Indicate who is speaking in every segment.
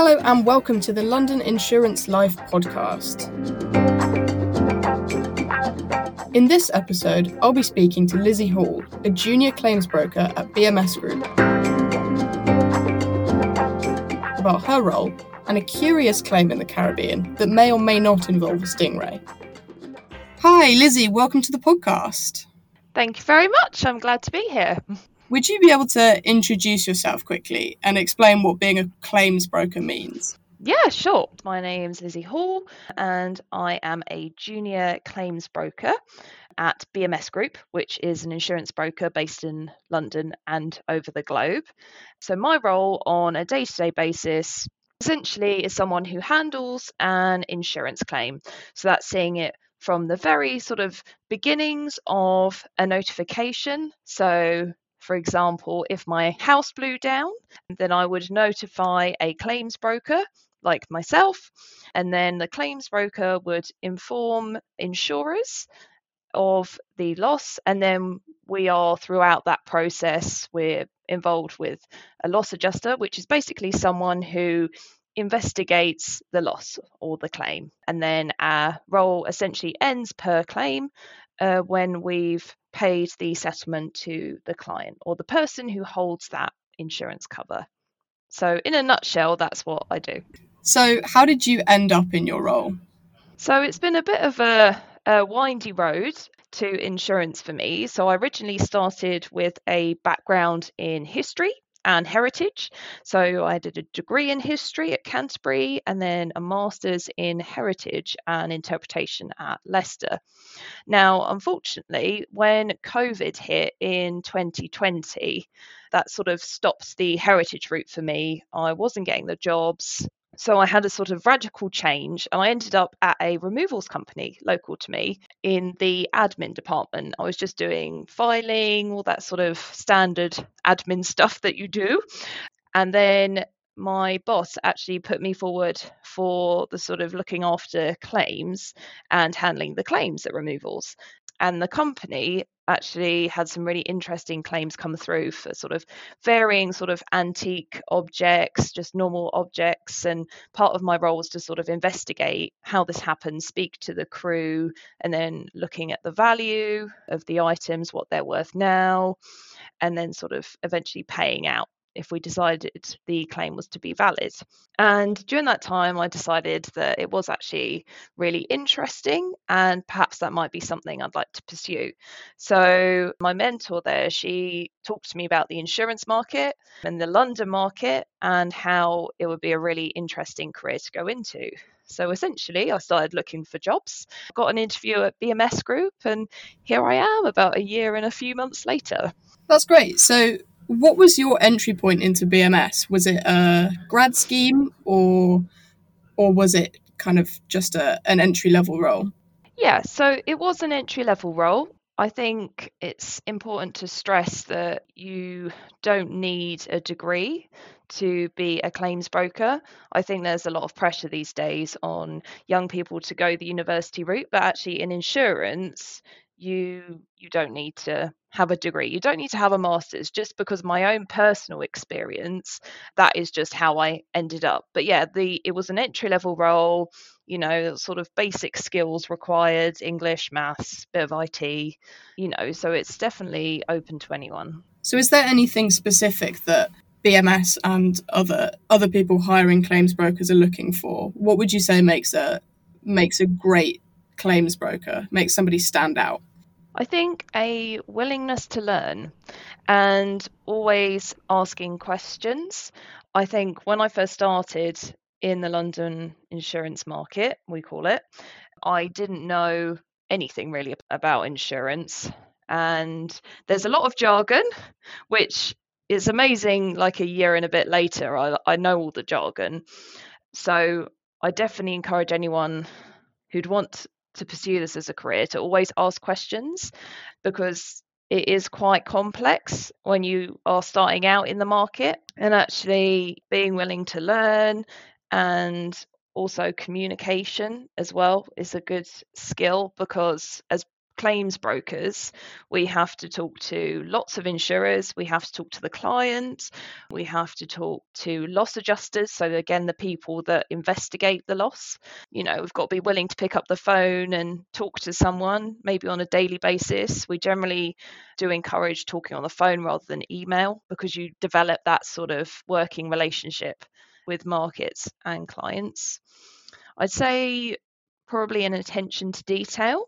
Speaker 1: Hello and welcome to the London Insurance Life podcast. In this episode, I'll be speaking to Lizzie Hall, a junior claims broker at BMS Group, about her role and a curious claim in the Caribbean that may or may not involve a stingray. Hi Lizzie, welcome to the podcast.
Speaker 2: Thank you very much. I'm glad to be here.
Speaker 1: Would you be able to introduce yourself quickly and explain what being a claims broker means?
Speaker 2: Yeah, sure. My name's Lizzie Hall and I am a junior claims broker at BMS Group, which is an insurance broker based in London and over the globe. So my role on a day-to-day basis essentially is someone who handles an insurance claim. So that's seeing it from the very sort of beginnings of a notification. So for example, if my house blew down, then I would notify a claims broker like myself, and then the claims broker would inform insurers of the loss, and then we are throughout that process, we're involved with a loss adjuster, which is basically someone who investigates the loss or the claim, and then our role essentially ends per claim when we've paid the settlement to the client or the person who holds that insurance cover. So in a nutshell, that's what I do.
Speaker 1: So how did you end up in your role?
Speaker 2: So it's been a bit of a windy road to insurance for me. So I originally started with a background in history and heritage. So I did a degree in history at Canterbury and then a master's in heritage and interpretation at Leicester. Now, unfortunately, when COVID hit in 2020, that sort of stopped the heritage route for me. I wasn't getting the jobs. So I had a sort of radical change and I ended up at a removals company local to me in the admin department. I was just doing filing, all that sort of standard admin stuff that you do. And then my boss actually put me forward for the sort of looking after claims and handling the claims at removals. And the company actually had some really interesting claims come through for sort of varying sort of antique objects, just normal objects. And part of my role was to sort of investigate how this happened, speak to the crew, and then looking at the value of the items, what they're worth now, and then sort of eventually paying out if we decided the claim was to be valid. And during that time, I decided that it was actually really interesting and perhaps that might be something I'd like to pursue. So my mentor there, she talked to me about the insurance market and the London market and how it would be a really interesting career to go into. So essentially, I started looking for jobs, got an interview at BMS Group, and here I am about a year and a few months later.
Speaker 1: That's great. So what was your entry point into BMS? Was it a grad scheme or was it kind of just an entry-level role?
Speaker 2: Yeah, so it was an entry-level role. I think it's important to stress that you don't need a degree to be a claims broker. I think there's a lot of pressure these days on young people to go the university route, but actually in insurance, you don't need to have a degree. You don't need to have a master's. Just because of my own personal experience, that is just how I ended up. But yeah, it was an entry-level role, sort of basic skills required, English, maths, bit of IT, so it's definitely open to anyone.
Speaker 1: So is there anything specific that BMS and other people hiring claims brokers are looking for? What would you say makes a great claims broker, makes somebody stand out?
Speaker 2: I think a willingness to learn and always asking questions. I think when I first started in the London insurance market, we call it, I didn't know anything really about insurance. And there's a lot of jargon, which is amazing. Like a year and a bit later, I know all the jargon. So I definitely encourage anyone who'd want to pursue this as a career to always ask questions, because it is quite complex when you are starting out in the market, and actually being willing to learn, and also communication as well is a good skill, because as claims brokers, we have to talk to lots of insurers, we have to talk to the client, we have to talk to loss adjusters. So again, the people that investigate the loss. We've got to be willing to pick up the phone and talk to someone, maybe on a daily basis. We generally do encourage talking on the phone rather than email, because you develop that sort of working relationship with markets and clients. I'd say probably an attention to detail.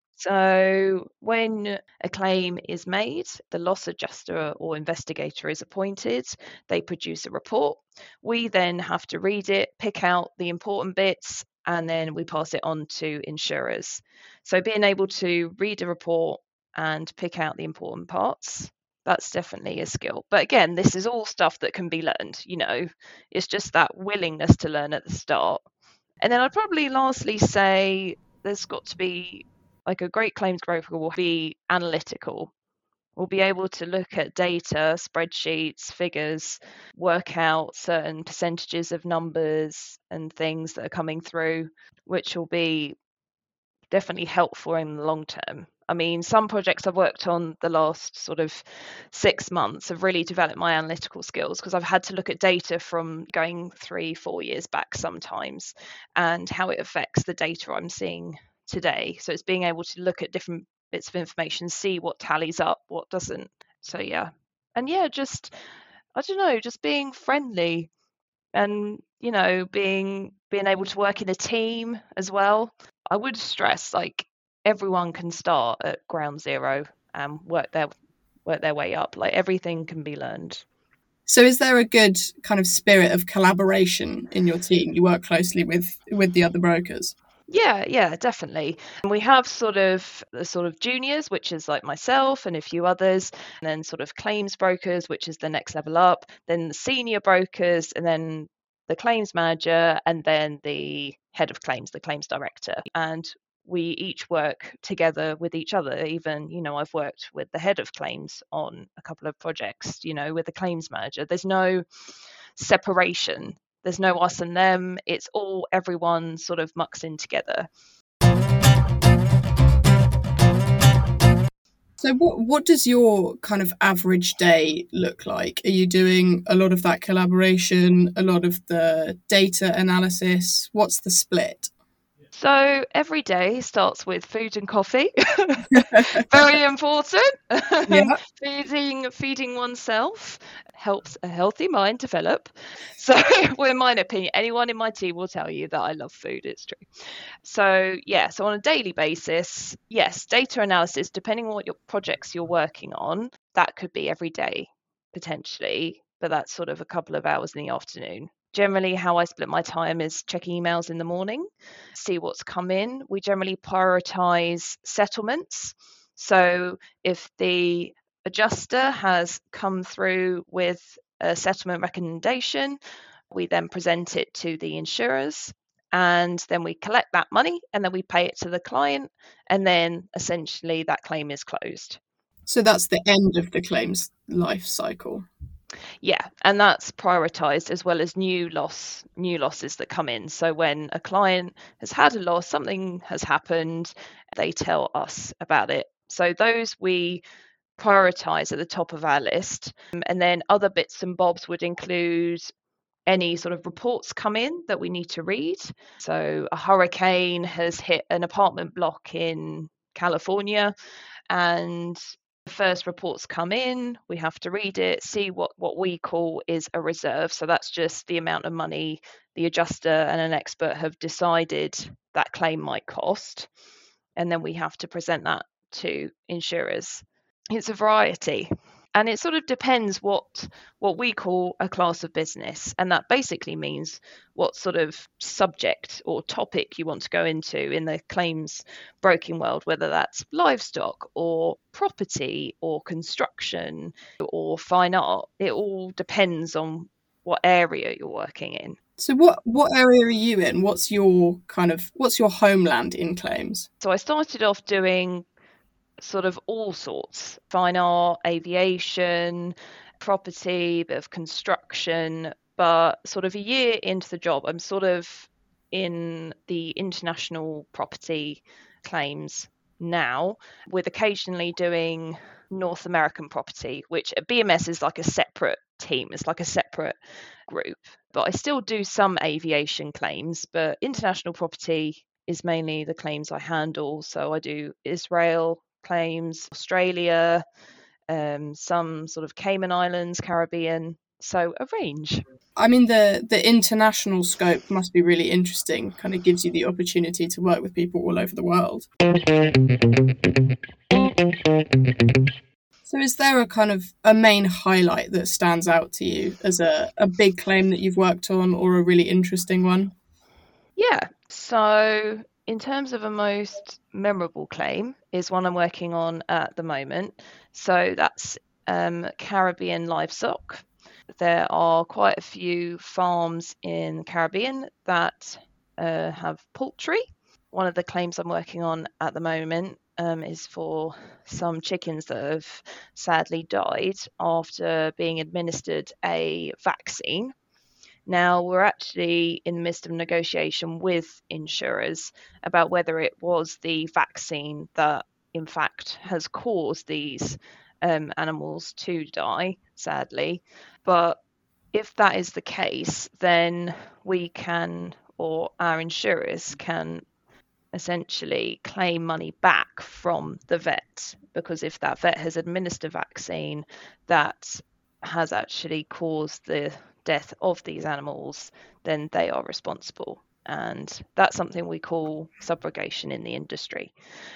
Speaker 2: So when a claim is made, the loss adjuster or investigator is appointed. They produce a report. We then have to read it, pick out the important bits, and then we pass it on to insurers. So being able to read a report and pick out the important parts, that's definitely a skill. But again, this is all stuff that can be learned. It's just that willingness to learn at the start. And then I'd probably lastly say there's got to be, like, a great claims broker will be analytical. We'll be able to look at data, spreadsheets, figures, work out certain percentages of numbers and things that are coming through, which will be definitely helpful in the long term. I mean, some projects I've worked on the last sort of 6 months have really developed my analytical skills, because I've had to look at data from going 3-4 years back sometimes, and how it affects the data I'm seeing today. So it's being able to look at different bits of information, see what tallies up, what doesn't. So yeah. And yeah, just, I don't know, just being friendly and, being able to work in a team as well. I would stress, like, everyone can start at ground zero and work their way up. Like, everything can be learned.
Speaker 1: So is there a good kind of spirit of collaboration in your team? You work closely with the other brokers?
Speaker 2: Yeah, definitely. And we have the sort of juniors, which is like myself and a few others, and then sort of claims brokers, which is the next level up, then the senior brokers, and then the claims manager, and then the head of claims, the claims director. And we each work together with each other. Even, I've worked with the head of claims on a couple of projects, with the claims manager. There's no separation. There's no us and them. It's all, everyone sort of mucks in together.
Speaker 1: So what does your kind of average day look like? Are you doing a lot of that collaboration, a lot of the data analysis? What's the split?
Speaker 2: So every day starts with food and coffee. Very important.
Speaker 1: Yeah.
Speaker 2: Feeding oneself helps a healthy mind develop. So, well, in my opinion, anyone in my team will tell you that I love food. It's true. So on a daily basis, yes, data analysis, depending on what your projects you're working on, that could be every day potentially, but that's sort of a couple of hours in the afternoon. Generally, how I split my time is checking emails in the morning, see what's come in. We generally prioritize settlements. So if the adjuster has come through with a settlement recommendation, we then present it to the insurers, and then we collect that money, and then we pay it to the client, and then essentially that claim is closed.
Speaker 1: So that's the end of the claims life cycle.
Speaker 2: Yeah, and that's prioritized, as well as new losses that come in. So when a client has had a loss, something has happened, they tell us about it. So those we prioritize at the top of our list. And then other bits and bobs would include any sort of reports come in that we need to read. So a hurricane has hit an apartment block in California, and the first reports come in, we have to read it, see what we call is a reserve. So that's just the amount of money the adjuster and an expert have decided that claim might cost. And then we have to present that to insurers. It's a variety. And it sort of depends what we call a class of business. And that basically means what sort of subject or topic you want to go into in the claims broking world, whether that's livestock or property or construction or fine art. It all depends on what area you're working in.
Speaker 1: So what area are you in? What's your homeland in claims?
Speaker 2: So I started off doing sort of all sorts: fine art, aviation, property, bit of construction. But sort of a year into the job, I'm sort of in the international property claims now, with occasionally doing North American property, which at BMS is like a separate team, it's like a separate group. But I still do some aviation claims, but international property is mainly the claims I handle. So I do Israel claims, Australia, some sort of Cayman Islands, Caribbean, so a range.
Speaker 1: I mean, the international scope must be really interesting, kind of gives you the opportunity to work with people all over the world. So is there a kind of a main highlight that stands out to you as a big claim that you've worked on, or a really interesting one?
Speaker 2: Yeah, so in terms of a most memorable claim is one I'm working on at the moment. So that's Caribbean livestock. There are quite a few farms in the Caribbean that have poultry. One of the claims I'm working on at the moment is for some chickens that have sadly died after being administered a vaccine. Now, we're actually in the midst of negotiation with insurers about whether it was the vaccine that, in fact, has caused these animals to die, sadly. But if that is the case, then we can, or our insurers can, essentially claim money back from the vet, because if that vet has administered a vaccine that has actually caused the death of these animals, then they are responsible. And that's something we call subrogation in the industry.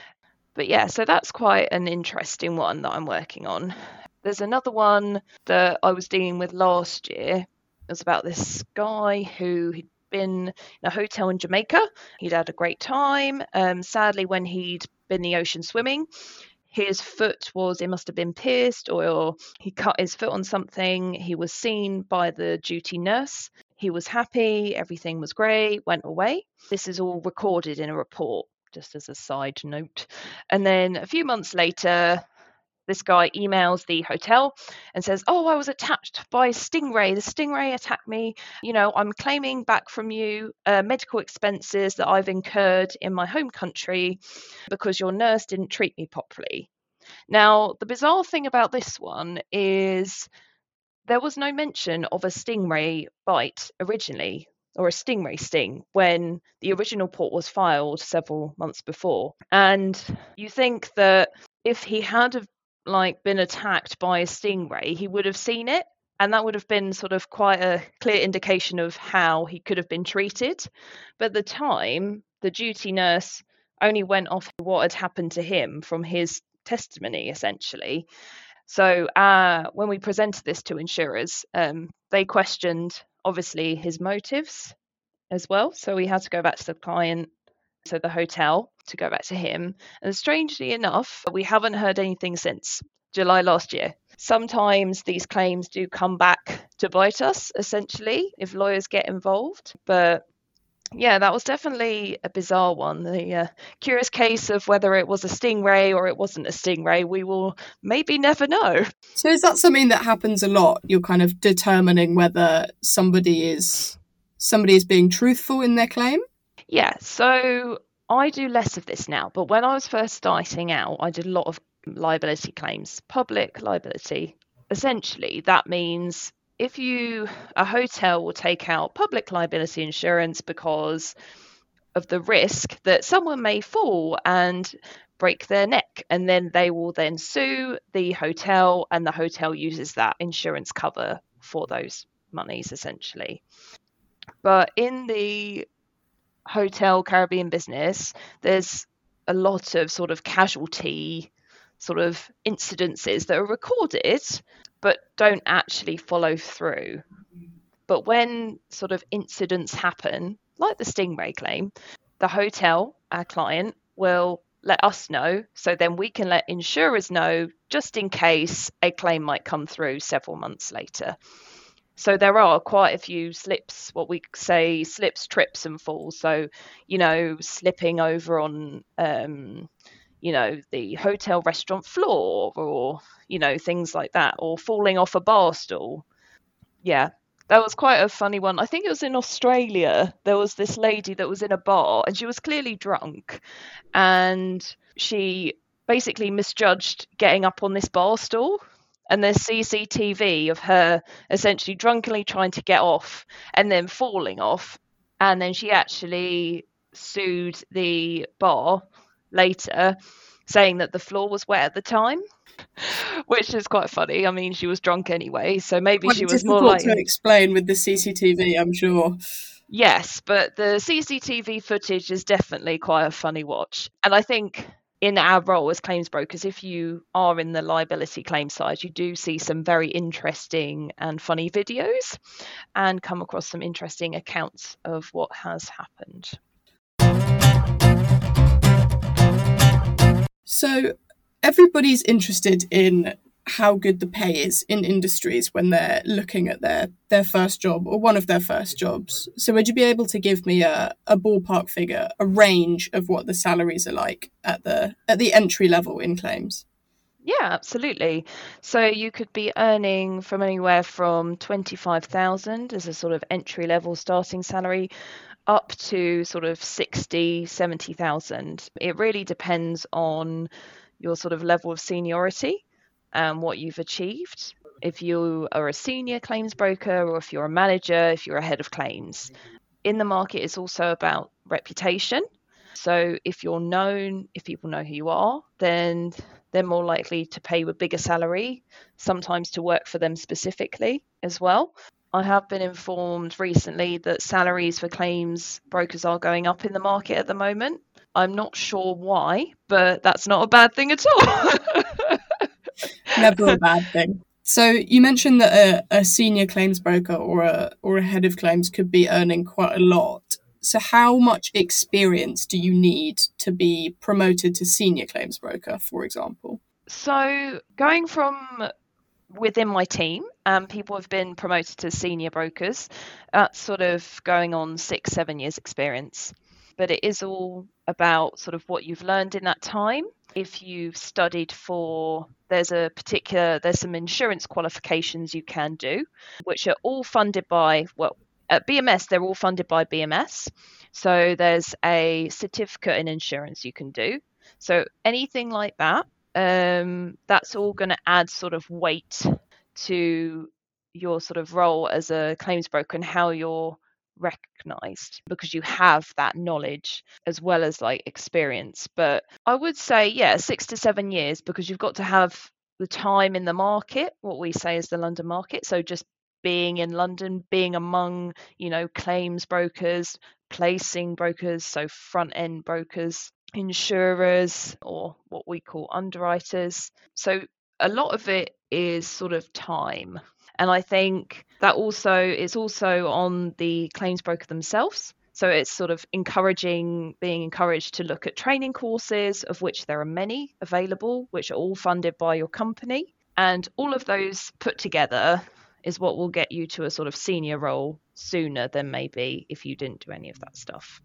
Speaker 2: But yeah, so that's quite an interesting one that I'm working on. There's another one that I was dealing with last year. It was about this guy who had been in a hotel in Jamaica. He'd had a great time. Sadly, when he'd been in the ocean swimming, his foot it must have been pierced, or he cut his foot on something. He was seen by the duty nurse. He was happy, everything was great, went away. This is all recorded in a report, just as a side note. And then a few months later, this guy emails the hotel and says, "Oh, I was attacked by a stingray. The stingray attacked me. I'm claiming back from you medical expenses that I've incurred in my home country because your nurse didn't treat me properly." Now, the bizarre thing about this one is there was no mention of a stingray bite originally, or a stingray sting, when the original report was filed several months before. And you think that if he had been attacked by a stingray, he would have seen it, and that would have been sort of quite a clear indication of how he could have been treated. But at the time, the duty nurse only went off what had happened to him from his testimony, essentially. So when we presented this to insurers, they questioned, obviously, his motives as well. So we had to go back to the client, so the hotel, to go back to him. And strangely enough, we haven't heard anything since July last year. Sometimes these claims do come back to bite us, essentially, if lawyers get involved. But yeah, that was definitely a bizarre one. The curious case of whether it was a stingray or it wasn't a stingray, we will maybe never know.
Speaker 1: So is that something that happens a lot? You're kind of determining whether somebody is being truthful in their claim?
Speaker 2: Yeah, so I do less of this now, but when I was first starting out, I did a lot of liability claims, public liability. Essentially, that means if a hotel will take out public liability insurance because of the risk that someone may fall and break their neck, and then they will then sue the hotel, and the hotel uses that insurance cover for those monies, essentially. But in the hotel Caribbean business, there's a lot of sort of casualty sort of incidences that are recorded but don't actually follow through. But when sort of incidents happen, like the stingray claim, the hotel, our client, will let us know, so then we can let insurers know, just in case a claim might come through several months later. So there are quite a few slips, what we say slips, trips and falls. So, slipping over on, the hotel restaurant floor, or, things like that, or falling off a bar stool. Yeah. That was quite a funny one. I think it was in Australia. There was this lady that was in a bar and she was clearly drunk, and she basically misjudged getting up on this bar stool. And there's CCTV of her essentially drunkenly trying to get off and then falling off. And then she actually sued the bar later, saying that the floor was wet at the time, which is quite funny. I mean, she was drunk anyway, so maybe
Speaker 1: Quite
Speaker 2: she was more
Speaker 1: difficult
Speaker 2: like.
Speaker 1: to explain with the CCTV, I'm sure.
Speaker 2: Yes, but the CCTV footage is definitely quite a funny watch. And I think in our role as claims brokers, if you are in the liability claim side, you do see some very interesting and funny videos and come across some interesting accounts of what has happened.
Speaker 1: So everybody's interested in how good the pay is in industries when they're looking at their first job or one of their first jobs. So would you be able to give me a ballpark figure, a range of what the salaries are like at the entry level in claims?
Speaker 2: Yeah, absolutely. So you could be earning from anywhere from 25,000 as a sort of entry level starting salary up to sort of 60, 70,000. It really depends on your sort of level of seniority and what you've achieved. If you are a senior claims broker or if you're a manager, if you're a head of claims. In the market, it's also about reputation. So if you're known, if people know who you are, then they're more likely to pay you a bigger salary, sometimes to work for them specifically as well. I have been informed recently that salaries for claims brokers are going up in the market at the moment. I'm not sure why, but that's not a bad thing at all.
Speaker 1: Never a bad thing. So you mentioned that a senior claims broker or a head of claims could be earning quite a lot. So how much experience do you need to be promoted to senior claims broker, for example?
Speaker 2: So going from within my team, people have been promoted to senior brokers. That's sort of going on 6-7 years experience. But it is all about sort of what you've learned in that time. If you've studied there's some insurance qualifications you can do, which are all funded by, at BMS, they're all funded by BMS. So there's a certificate in insurance you can do. So anything like that, that's all going to add sort of weight to your sort of role as a claims broker and how you're recognized, because you have that knowledge as well as like experience. But I would say, 6 to 7 years, because you've got to have the time in the market, what we say is the London market. So just being in London, being among, claims brokers, placing brokers, so front end brokers, insurers, or what we call underwriters. So a lot of it is sort of time. And I think that it's also on the claims broker themselves. So it's sort of being encouraged to look at training courses, of which there are many available, which are all funded by your company. And all of those put together is what will get you to a sort of senior role sooner than maybe if you didn't do any of that stuff.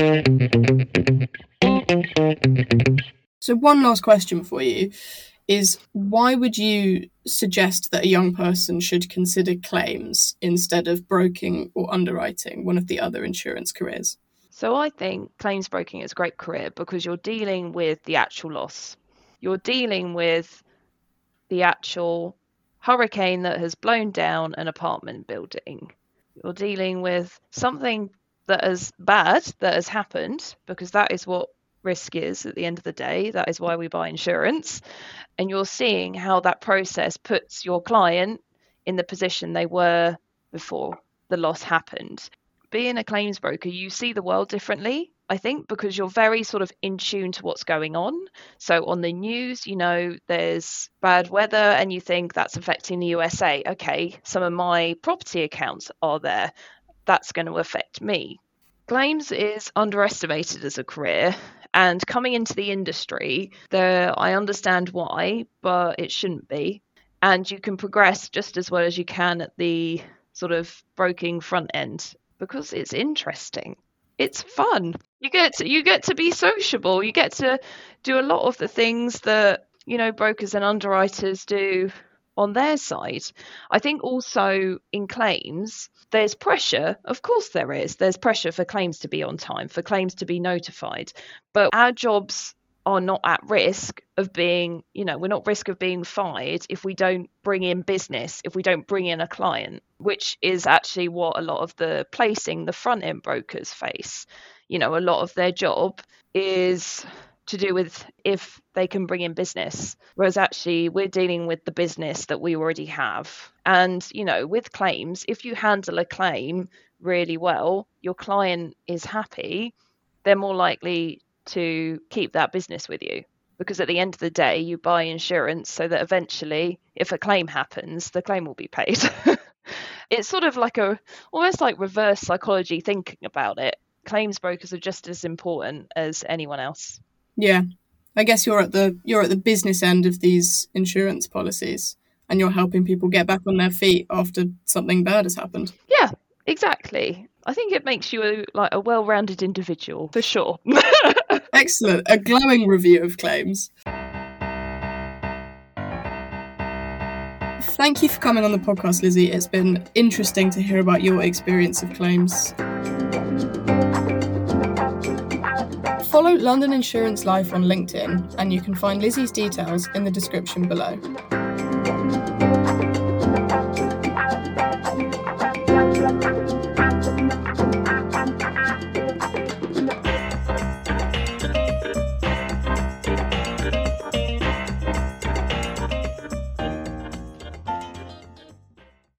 Speaker 1: So one last question for you is, why would you suggest that a young person should consider claims instead of broking or underwriting, one of the other insurance careers?
Speaker 2: So I think claims broking is a great career because you're dealing with the actual loss. You're dealing with the actual hurricane that has blown down an apartment building. You're dealing with something that is bad that has happened, because that is what risk is at the end of the day. That is why we buy insurance. And you're seeing how that process puts your client in the position they were before the loss happened. Being a claims broker, you see the world differently, I think, because you're very sort of in tune to what's going on. So on the news, there's bad weather and you think that's affecting the USA. Okay, some of my property accounts are there. That's going to affect me. Claims is underestimated as a career, and coming into the industry, I understand why, but it shouldn't be. And you can progress just as well as you can at the sort of broking front end, because it's interesting. It's fun. You get to be sociable. You get to do a lot of the things that, brokers and underwriters do on their side. I think also in claims, there's pressure. Of course there is. There's pressure for claims to be on time, for claims to be notified. But our jobs are not at risk of being, we're not at risk of being fired if we don't bring in business, if we don't bring in a client, which is actually what a lot of the front end brokers face. A lot of their job is to do with if they can bring in business, whereas actually we're dealing with the business that we already have. And, with claims, if you handle a claim really well, your client is happy, they're more likely to keep that business with you, because at the end of the day, you buy insurance so that eventually, if a claim happens, the claim will be paid. It's sort of like almost like reverse psychology thinking about it. Claims brokers are just as important as anyone else.
Speaker 1: Yeah, I guess you're at the business end of these insurance policies, and you're helping people get back on their feet after something bad has happened.
Speaker 2: Yeah, exactly. I think it makes you a well-rounded individual, for sure.
Speaker 1: Excellent. A glowing review of claims. Thank you for coming on the podcast, Lizzie. It's been interesting to hear about your experience of claims. Follow London Insurance Life on LinkedIn, and you can find Lizzie's details in the description below.